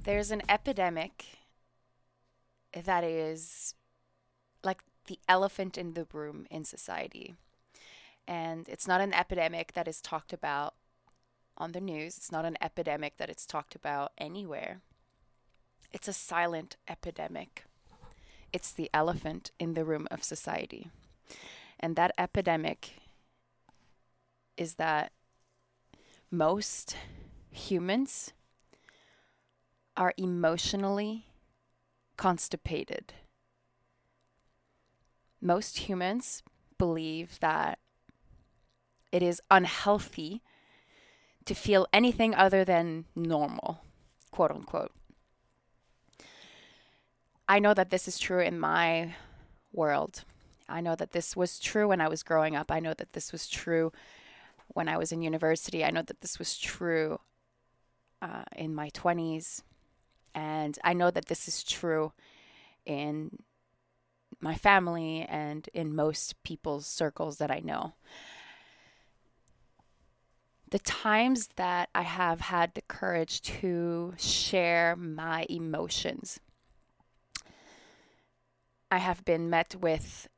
There's an epidemic that is like the elephant in the room in society. And it's not an epidemic that is talked about on the news. It's not an epidemic that it's talked about anywhere. It's a silent epidemic. It's the elephant in the room of society. And that epidemic is that most humans are emotionally constipated. Most humans believe that it is unhealthy to feel anything other than normal, quote unquote. I know that this is true in my world. I know that this was true when I was growing up. I know that this was true when I was in university. I know that this was true in my 20s. And I know that this is true in my family and in most people's circles that I know. The times that I have had the courage to share my emotions, I have been met with,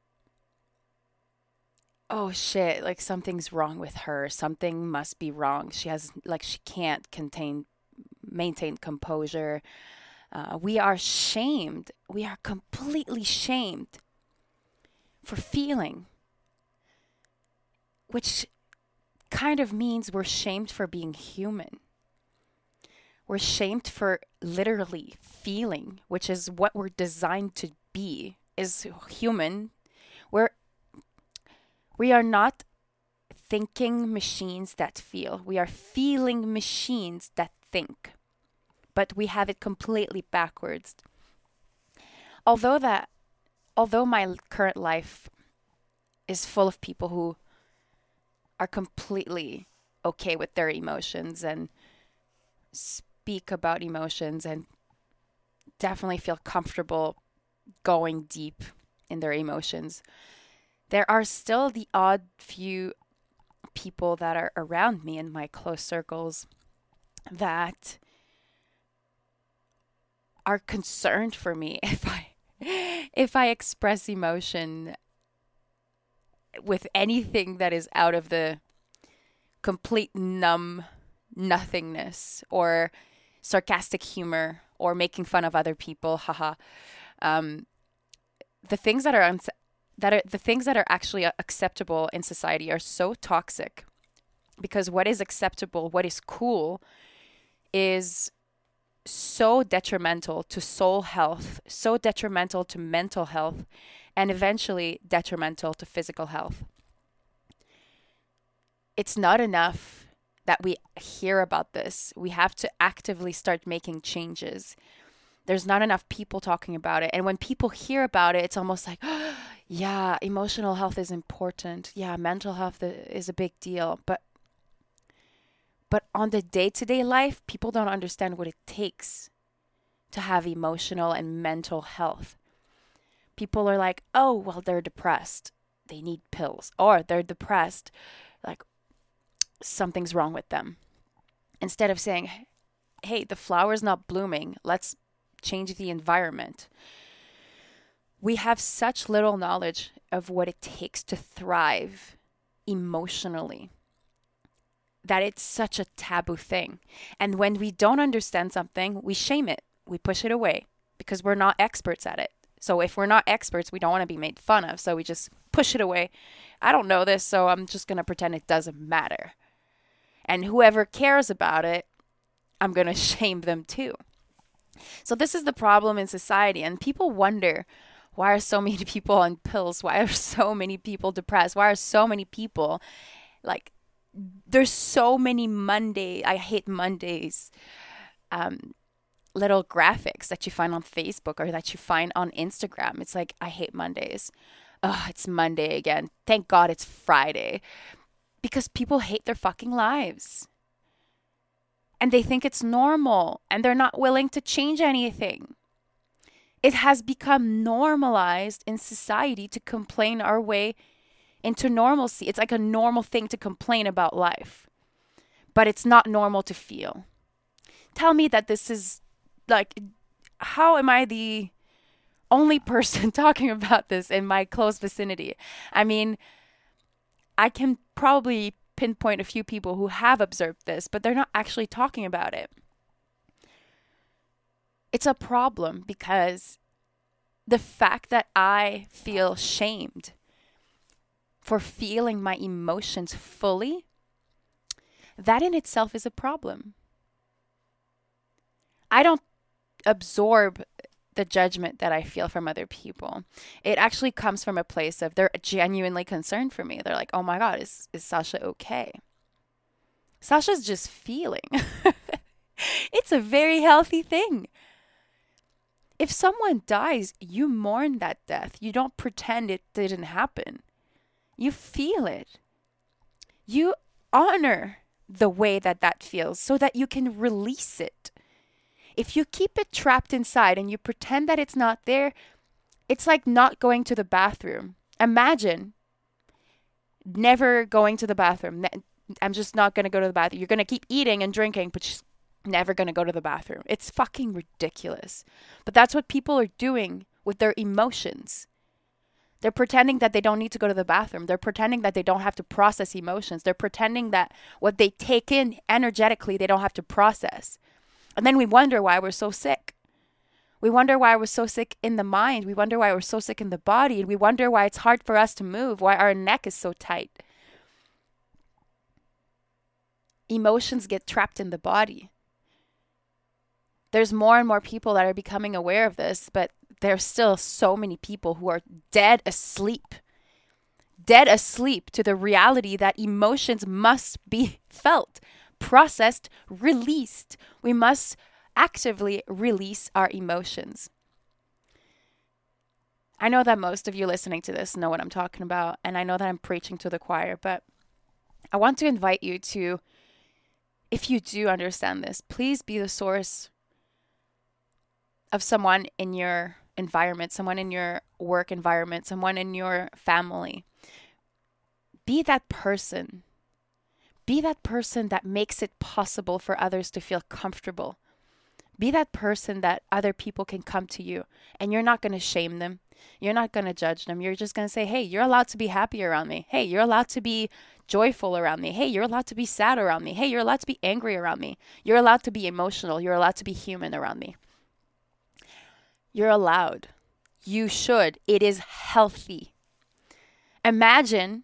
oh shit, like something's wrong with her. Something must be wrong. She can't maintain composure. We are shamed. We are completely shamed for feeling, which kind of means we're shamed for being human. We're shamed for literally feeling, which is what we're designed to be, is human. We are not thinking machines that feel. We are feeling machines that think. But we have it completely backwards. Although my current life is full of people who are completely okay with their emotions and speak about emotions and definitely feel comfortable going deep in their emotions, there are still the odd few people that are around me in my close circles that are concerned for me if I express emotion with anything that is out of the complete numb nothingness or sarcastic humor or making fun of other people, haha. The things that are the things that are actually acceptable in society are so toxic, because what is acceptable, what is cool, is so detrimental to soul health, so detrimental to mental health, and eventually detrimental to physical health. It's not enough that we hear about this. We have to actively start making changes. There's not enough people talking about it. And when people hear about it, it's almost like, oh, yeah, emotional health is important. Yeah, mental health is a big deal. But on the day-to-day life, people don't understand what it takes to have emotional and mental health. People are like, oh, well, they're depressed. They need pills. Or they're depressed. Like, something's wrong with them. Instead of saying, hey, the flower's not blooming. Let's change the environment. We have such little knowledge of what it takes to thrive emotionally that it's such a taboo thing. And when we don't understand something, we shame it. We push it away because we're not experts at it. So if we're not experts, we don't want to be made fun of. So we just push it away. I don't know this, so I'm just going to pretend it doesn't matter. And whoever cares about it, I'm going to shame them too. So this is the problem in society. And people wonder, why are so many people on pills? Why are so many people depressed? Why are so many people like, there's so many I hate Mondays, little graphics that you find on Facebook or that you find on Instagram. It's like, I hate Mondays. Oh, it's Monday again. Thank God it's Friday. Because people hate their fucking lives. And they think it's normal. And they're not willing to change anything. It has become normalized in society to complain our way into normalcy. It's like a normal thing to complain about life. But it's not normal to feel. Tell me that this is like, how am I the only person talking about this in my close vicinity? I mean, I can probably pinpoint a few people who have observed this, but they're not actually talking about it. It's a problem because the fact that I feel shamed for feeling my emotions fully, that in itself is a problem. I don't absorb the judgment that I feel from other people. It actually comes from a place of they're genuinely concerned for me. They're like, oh my God, is Sasha okay? Sasha's just feeling. It's a very healthy thing. If someone dies, you mourn that death. You don't pretend it didn't happen. You feel it. You honor the way that that feels so that you can release it. If you keep it trapped inside and you pretend that it's not there, it's like not going to the bathroom. Imagine never going to the bathroom. I'm just not going to go to the bathroom. You're going to keep eating and drinking, but just never going to go to the bathroom. It's fucking ridiculous. But that's what people are doing with their emotions. They're pretending that they don't need to go to the bathroom. They're pretending that they don't have to process emotions. They're pretending that what they take in energetically, they don't have to process. And then we wonder why we're so sick. We wonder why we're so sick in the mind. We wonder why we're so sick in the body. And we wonder why it's hard for us to move, why our neck is so tight. Emotions get trapped in the body. There's more and more people that are becoming aware of this, but there's still so many people who are dead asleep to the reality that emotions must be felt, processed, released. We must actively release our emotions. I know that most of you listening to this know what I'm talking about, and I know that I'm preaching to the choir, but I want to invite you to, if you do understand this, please be the source of someone in your environment, someone in your work environment, someone in your family. Be that person. Be that person that makes it possible for others to feel comfortable. Be that person that other people can come to you, and you're not going to shame them. You're not going to judge them. You're just going to say, hey, you're allowed to be happy around me. Hey, you're allowed to be joyful around me. Hey, you're allowed to be sad around me. Hey, you're allowed to be angry around me. You're allowed to be emotional. You're allowed to be human around me. You're allowed. You should. It is healthy. Imagine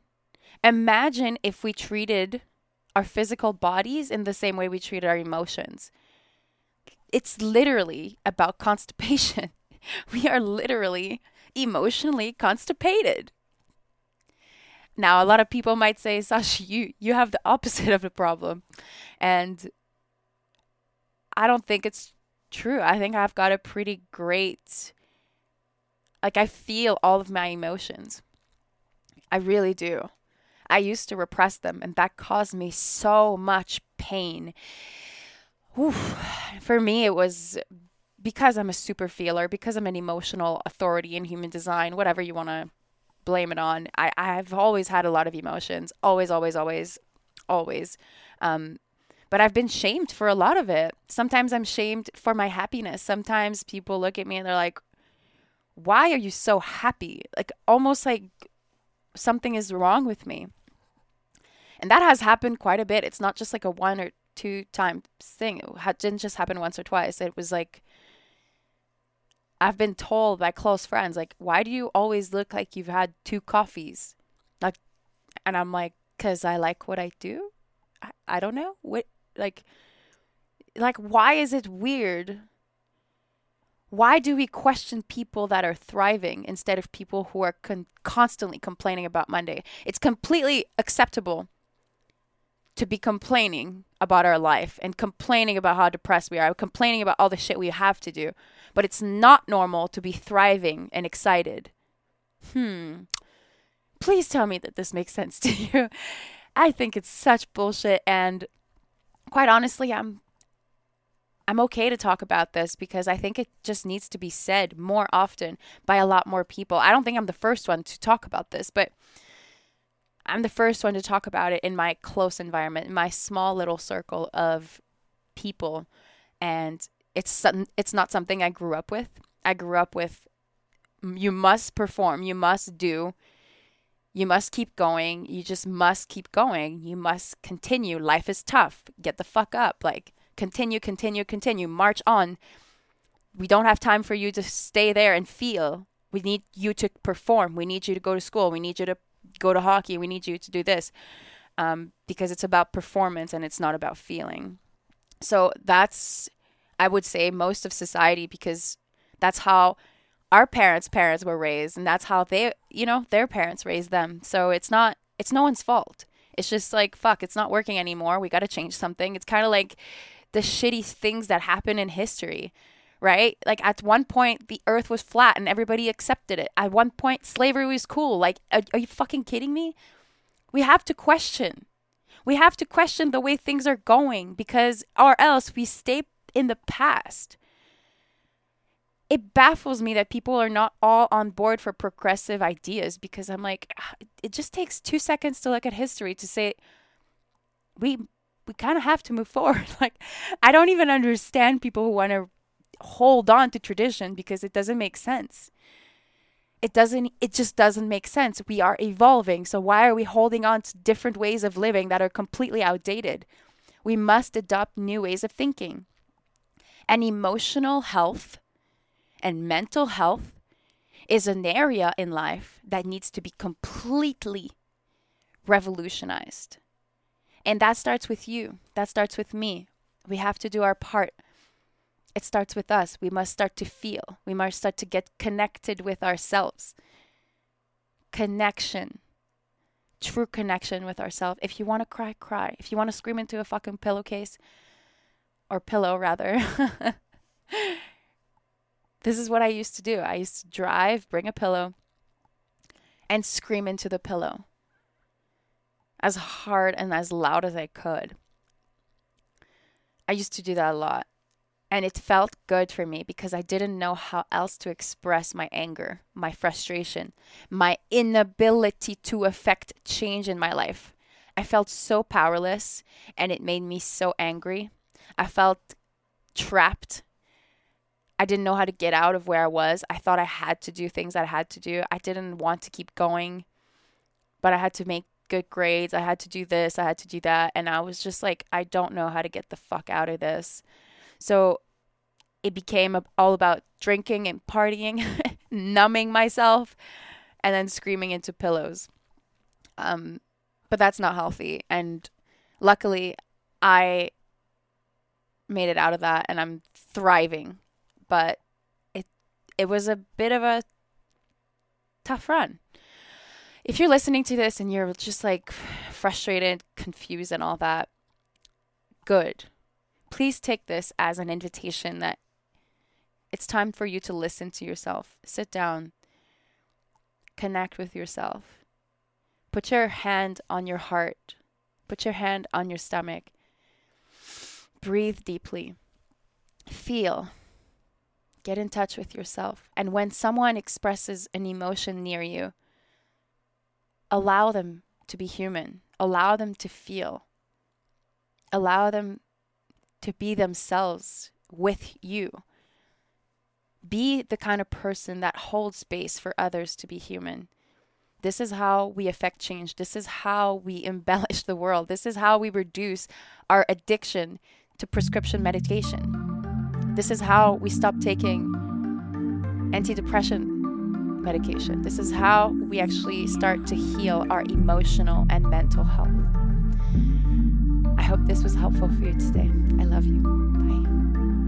if we treated our physical bodies in the same way we treat our emotions. It's literally about constipation. We are literally emotionally constipated. Now, a lot of people might say, Sasha, you have the opposite of the problem. And I don't think it's true. I think I've got a pretty great, I feel all of my emotions. I really do. I used to repress them, and that caused me so much pain. Oof. For me, it was because I'm a super feeler, because I'm an emotional authority in human design, whatever you want to blame it on. I've always had a lot of emotions. Always, always, always, always. But I've been shamed for a lot of it. Sometimes I'm shamed for my happiness. Sometimes people look at me and they're like, why are you so happy? Almost like something is wrong with me. And that has happened quite a bit. It's not just like a 1 or 2 time thing. It didn't just happen once or twice. It was like, I've been told by close friends, why do you always look like you've had 2 coffees? And I'm like, 'cause I like what I do. I don't know. What, why is it weird? Why do we question people that are thriving instead of people who are constantly complaining about Monday? It's completely acceptable to be complaining about our life and complaining about how depressed we are, complaining about all the shit we have to do. But it's not normal to be thriving and excited. Please tell me that this makes sense to you. I think it's such bullshit, and quite honestly, I'm okay to talk about this because I think it just needs to be said more often by a lot more people. I don't think I'm the first one to talk about this, but I'm the first one to talk about it in my close environment, in my small little circle of people. And It's not something I grew up with. I grew up with, you must perform, you must do, you must keep going, you just must keep going, you must continue. Life is tough. Get the fuck up. Like, continue, continue, continue. March on. We don't have time for you to stay there and feel. We need you to perform. We need you to go to school. We need you to go to hockey. We need you to do this. Because it's about performance and it's not about feeling. So that's, I would say, most of society, because that's how our parents' parents were raised, and that's how they, their parents raised them. So it's no one's fault. It's just like, fuck, it's not working anymore. We got to change something. It's kind of like the shitty things that happen in history, right? Like, at one point, the earth was flat and everybody accepted it. At one point, slavery was cool. Like, are you fucking kidding me? We have to question. We have to question the way things are going, because, or else we stay in the past. It baffles me that people are not all on board for progressive ideas, because I'm like, it just takes 2 seconds to look at history to say we kind of have to move forward. Like, I don't even understand people who want to hold on to tradition, because it doesn't make sense. It just doesn't make sense. We are evolving. So why are we holding on to different ways of living that are completely outdated? We must adopt new ways of thinking. And emotional health and mental health is an area in life that needs to be completely revolutionized. And that starts with you. That starts with me. We have to do our part. It starts with us. We must start to feel. We must start to get connected with ourselves. Connection. True connection with ourselves. If you want to cry, cry. If you want to scream into a fucking pillowcase, or pillow rather, this is what I used to do. I used to drive, bring a pillow, and scream into the pillow as hard and as loud as I could. I used to do that a lot. And it felt good for me, because I didn't know how else to express my anger, my frustration, my inability to affect change in my life. I felt so powerless, and it made me so angry. I felt trapped. I didn't know how to get out of where I was. I thought I had to do things I had to do. I didn't want to keep going, but I had to make good grades. I had to do this. I had to do that. And I was just like, I don't know how to get the fuck out of this. So it became all about drinking and partying, numbing myself, and then screaming into pillows. But that's not healthy. And luckily, I made it out of that, and I'm thriving. But it was a bit of a tough run. If you're listening to this and you're just like frustrated, confused, and all that, good. Please take this as an invitation that it's time for you to listen to yourself. Sit down. Connect with yourself. Put your hand on your heart. Put your hand on your stomach. Breathe deeply. Feel. Get in touch with yourself. And when someone expresses an emotion near you, allow them to be human. Allow them to feel. Allow them to be themselves with you. Be the kind of person that holds space for others to be human. This is how we affect change. This is how we embellish the world. This is how we reduce our addiction to prescription medication. This is how we stop taking antidepressant medication. This is how we actually start to heal our emotional and mental health. I hope this was helpful for you today. I love you. Bye.